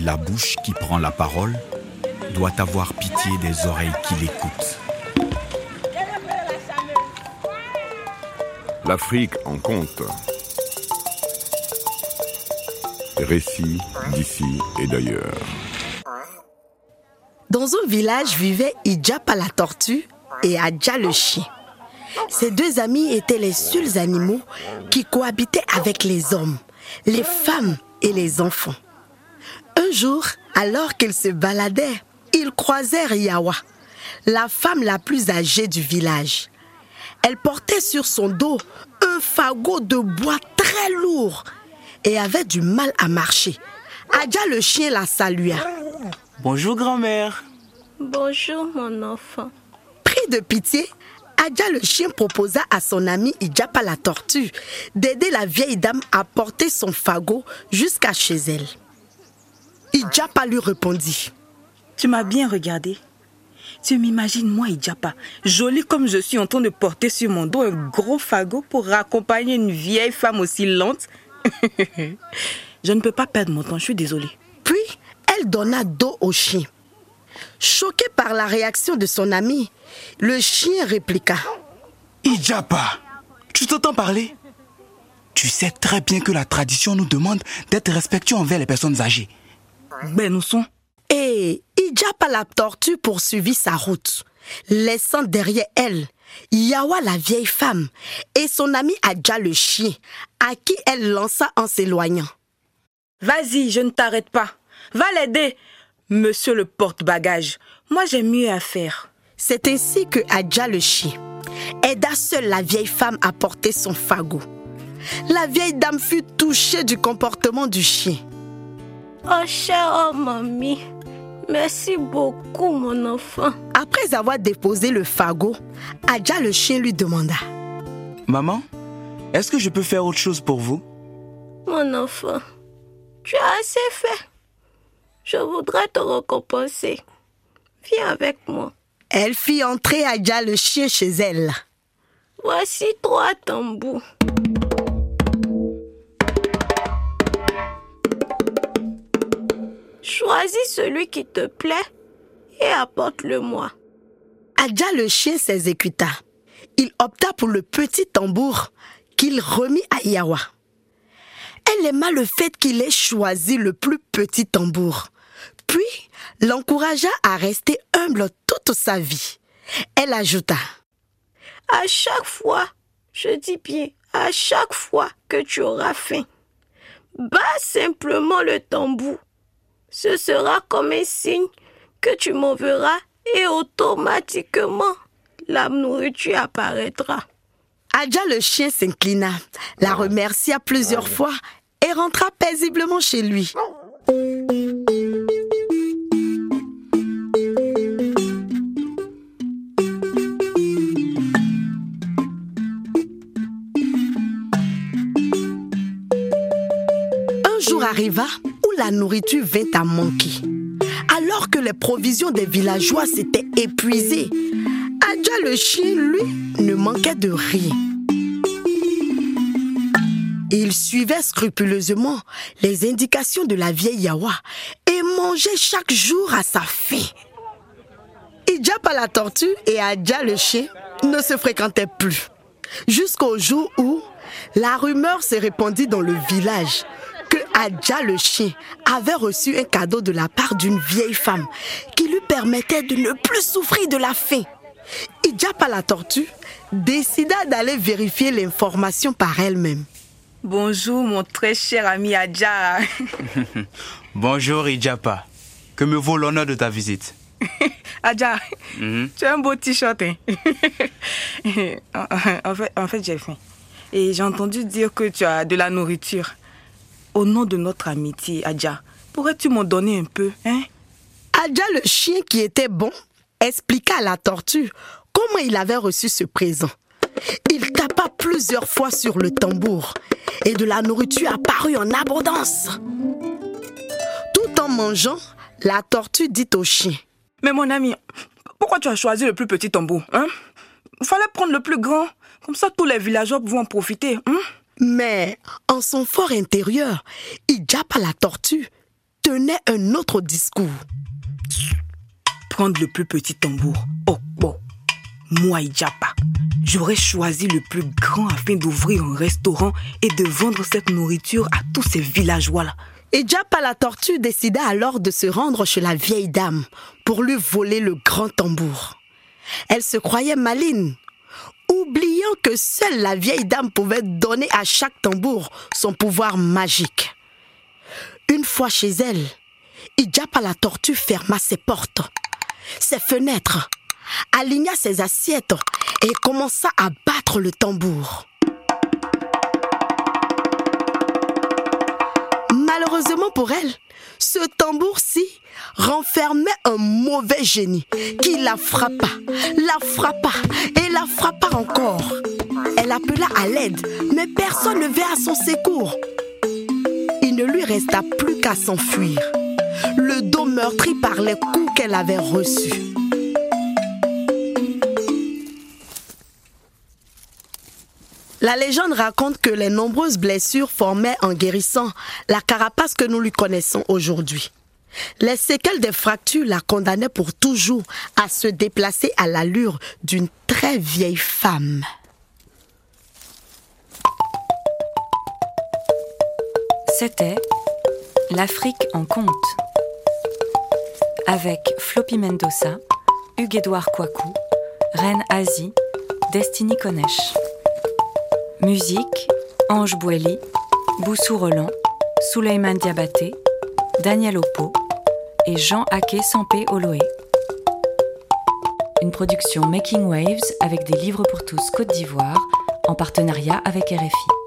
la bouche qui prend la parole doit avoir pitié des oreilles qui l'écoutent. L'Afrique en conte. Récits d'ici et d'ailleurs. Dans un village vivaient Idjapa la tortue et Adja le chien. Ces deux amis étaient les seuls animaux qui cohabitaient avec les hommes, les femmes et les enfants. Un jour, alors qu'ils se baladaient, ils croisèrent Yawa, la femme la plus âgée du village. Elle portait sur son dos un fagot de bois très lourd et avait du mal à marcher. Adja le chien la salua. Bonjour grand-mère. Bonjour mon enfant. Pris de pitié, Adja le chien proposa à son ami Idjapa la tortue d'aider la vieille dame à porter son fagot jusqu'à chez elle. Idjapa lui répondit. Tu m'as bien regardé. Tu m'imagines moi Idjapa, jolie comme je suis en train de porter sur mon dos un gros fagot pour accompagner une vieille femme aussi lente. Je ne peux pas perdre mon temps, je suis désolée. Puis, elle donna dos au chien. Choqué par la réaction de son ami, le chien répliqua. Idjapa, tu t'entends parler? Tu sais très bien que la tradition nous demande d'être respectueux envers les personnes âgées. Ben nous sommes. Et Idjapa la tortue poursuivit sa route, laissant derrière elle Yawa la vieille femme et son ami Adja le chien, à qui elle lança en s'éloignant. Vas-y, je ne t'arrête pas. Va l'aider, monsieur le porte-bagages. Moi, j'ai mieux à faire. C'est ainsi que Adja le chien aida seule la vieille femme à porter son fagot. La vieille dame fut touchée du comportement du chien. Oh chère mamie, merci beaucoup mon enfant. Après avoir déposé le fagot, Adja le chien lui demanda. Maman, est-ce que je peux faire autre chose pour vous? Mon enfant, tu as assez fait. Je voudrais te récompenser. Viens avec moi. Elle fit entrer Adja le chien chez elle. Voici 3 tambours. Choisis celui qui te plaît et apporte-le-moi. Adja le chien s'exécuta. Il opta pour le petit tambour qu'il remit à Yawa. Elle aima le fait qu'il ait choisi le plus petit tambour, puis l'encouragea à rester humble toute sa vie. Elle ajouta. À chaque fois, je dis bien, à chaque fois que tu auras faim, bats simplement le tambour. Ce sera comme un signe que tu m'en verras et automatiquement, la nourriture apparaîtra. Adja le chien s'inclina, la remercia plusieurs fois et rentra paisiblement chez lui. Un jour arriva où la nourriture vint à manquer. Alors que les provisions des villageois s'étaient épuisées, Adja le chien, lui, ne manquait de rien. Il suivait scrupuleusement les indications de la vieille Yawa et mangeait chaque jour à sa faim. Idjapa la tortue et Adja le chien ne se fréquentaient plus, jusqu'au jour où la rumeur se répandit dans le village que Adja le chien avait reçu un cadeau de la part d'une vieille femme qui lui permettait de ne plus souffrir de la faim. Idjapa la tortue décida d'aller vérifier l'information par elle-même. Bonjour mon très cher ami Adja. Bonjour Idjapa. Que me vaut l'honneur de ta visite? Adja, tu as un beau t-shirt. Hein? en fait, j'ai faim. Et j'ai entendu dire que tu as de la nourriture. Au nom de notre amitié, Adja, pourrais-tu m'en donner un peu, hein? Adja le chien qui était bon expliqua à la tortue comment il avait reçu ce présent. Il tapa plusieurs fois sur le tambour et de la nourriture apparut en abondance. Tout en mangeant, la tortue dit au chien. Mais mon ami, pourquoi tu as choisi le plus petit tambour, hein? Il fallait prendre le plus grand, comme ça tous les villageois vont en profiter, hein? Mais en son fort intérieur, Idjapa la tortue tenait un autre discours. Prendre le plus petit tambour. Oh, bon. Moi, Idjapa, j'aurais choisi le plus grand afin d'ouvrir un restaurant et de vendre cette nourriture à tous ces villageois-là. Idjapa la tortue décida alors de se rendre chez la vieille dame pour lui voler le grand tambour. Elle se croyait maligne, oubliant que seule la vieille dame pouvait donner à chaque tambour son pouvoir magique. Une fois chez elle, Idjapa la tortue ferma ses portes, ses fenêtres, aligna ses assiettes et commença à battre le tambour. Malheureusement pour elle, ce tambour-ci renfermait un mauvais génie qui la frappa et la frappa encore. Elle appela à l'aide, mais personne ne vint à son secours. Il ne lui resta plus qu'à s'enfuir, le dos meurtri par les coups qu'elle avait reçus. La légende raconte que les nombreuses blessures formaient en guérissant la carapace que nous lui connaissons aujourd'hui. Les séquelles des fractures la condamnaient pour toujours à se déplacer à l'allure d'une très vieille femme. C'était L'Afrique en conte, avec Floppy Mendoza, Hugues-Édouard Kouakou, Reine Asie, Destiny Konesh. Musique, Ange Boueli, Boussou Roland, Souleymane Diabaté, Daniel Opo et Jean Aké Sampé Oloé. Une production Making Waves avec des livres pour tous Côte d'Ivoire en partenariat avec RFI.